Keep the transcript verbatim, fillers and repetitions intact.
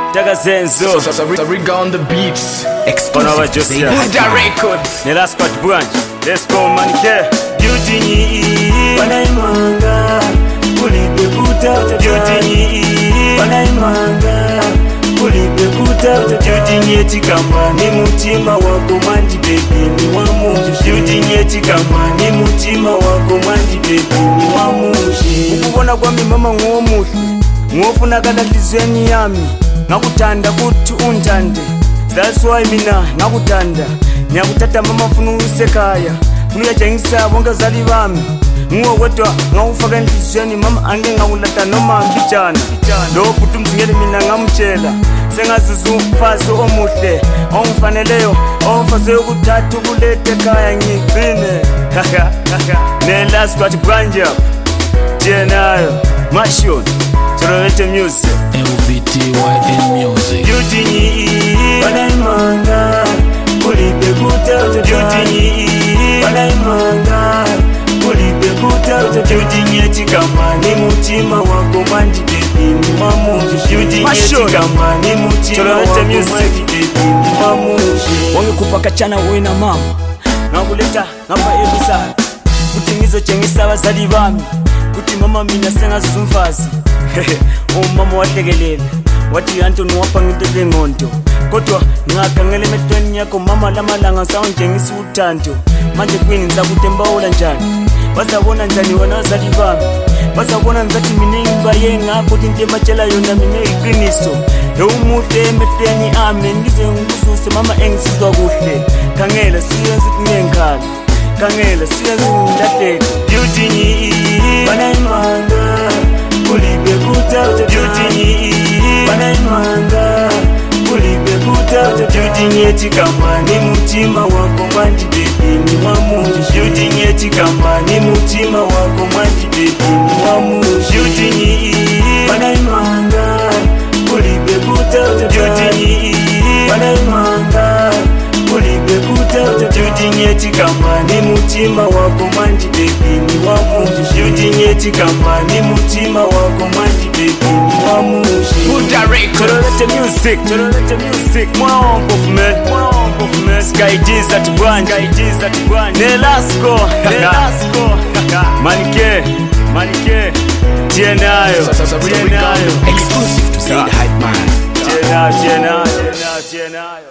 Daga Zenzo. So, so, so, Riga on the beats. Exclusive to say Buddha Records. The last part branch. Let's go, man. Beauty ni wanaimanga kulipekuta beauty ni wanaimanga kulipekuta beauty ni etikamba ni mutima wako mandi baby ni wamushi beauty ni etikamba ni mutima wako mandi baby ni wamushi ukubona kwami mama ngomuhle ngofuna kana hlizweni yami ngakutanda kuthi untande. That's why mina ngakutanda ngiyakuthatha mama ufuna usekhaya uyajengisa bonke zali bami nguwe kodwa ngawufaka enhlizweni mama angeke ngakulata noma mbijana lo bhuti umzingeli mina ngamtshela sengaziza umfazi omuhle ongifaneleyo omfazi ukuthatha ukulethe ekhaya ngigcine ne last part branch up jenayo mashon Tololete music L V T Y N music beauty ni wanaimanga kulipekuta beauty ni wanaimanga kulipekuta beauty ni etikamba ni mutima wako mandi baby ni wamushi beauty ni etikamba ni mutima Tololete wako music. mandi baby ni wamushi wangekupa kachana we na mama ngakuleta ngapha ebusana kuthi ngizotshengisa abazali bami kuthi mama mina sengaziza umfazi umama wahlekelela wathi Anthony wapha ngintele ngonto kodwa ngakangela emehlweni yakho mama lamalanga sawungengisa uthando manje kwini ngizakuthembawula njani bazabona njani wena abazali bami bazabona ngizathi mina ngibaye ngakho into ematshela yona mina iqiniso umuhle emehlweni ami ngize ngikuzuse mama engisizwa kuhle khangela siyenza kunengikhala khangela siyenza ngilahleke beauty ni wanaimanga kulipekuta beauty ni wanaimanga kulipekuta beauty ni etikamba ni mutima wako mandi baby ni wamushi beauty ni etikamba ni mutima wako mandi baby ni wamushi beauty ni wanaimanga kulipekuta beauty ni wanaimanga kulipekuta beauty ni etikamba ni mutima wako mandi baby ni wamushi beauty ni etikamba ni mutima wako mandi baby ni wamushi Buddha Records. Tololete music, Tololete music. Mwamp of me, Mwamp of me. Sky G's at branch, Sky G's at branch. Nelasco, Nelasco. Manike, Manike. Jenayo, So, so, so, so, Riga on Jenayo. the beats. Exclusive to say the hype man Jenayo, Jenayo, Jenayo, Jenayo.